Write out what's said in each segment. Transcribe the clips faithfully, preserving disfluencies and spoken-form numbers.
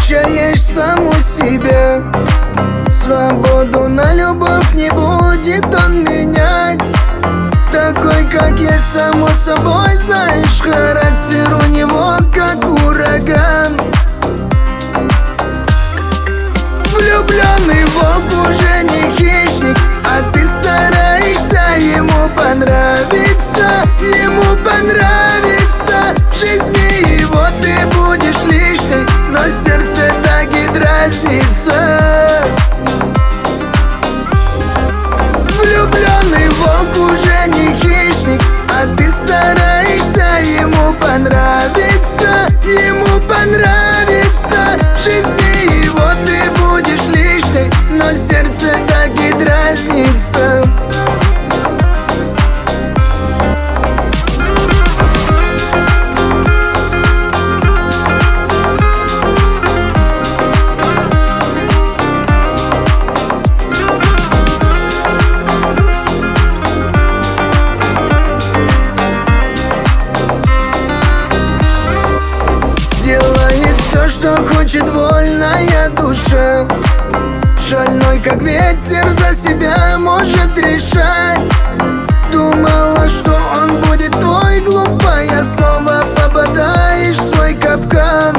обещаешь саму себе свободу на любовь, не будет он менять. Такой, как есть, само собой, знаешь, характер у него как ураган. Влюбленный волк уже не хищник, а ты стараешься ему понравиться, ему понравиться. В жизни его ты будешь лишней, но сердце так и дразнится. Влюбленный волк уже не хищник, а ты стараешься ему понравиться, ему понравиться. В жизни его ты будешь лишней, но сердце так и дразнится. Делает все, что хочет вольная душа, шальной, как ветер, за себя может решать. Думала, что он будет твой, глупая, снова попадаешь в свой капкан.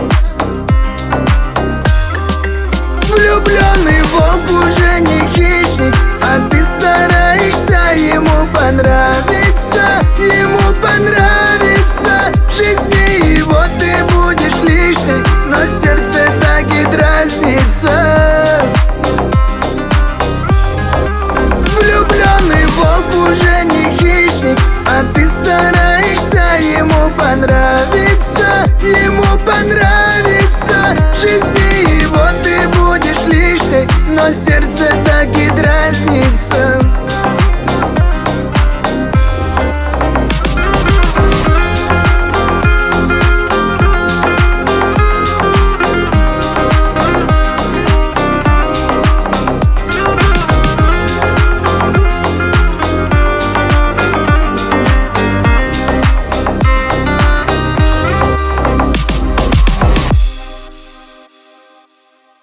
Влюбленный волк уже не хищник, а ты стараешься ему понравиться, ему понравиться. В жизни его ты будешь лишней, но сердце так и дразнится. Влюбленный волк уже не хищник, а ты стараешься ему понравиться, ему понравиться. В жизни его ты будешь лишней, но сердце так и дразнится.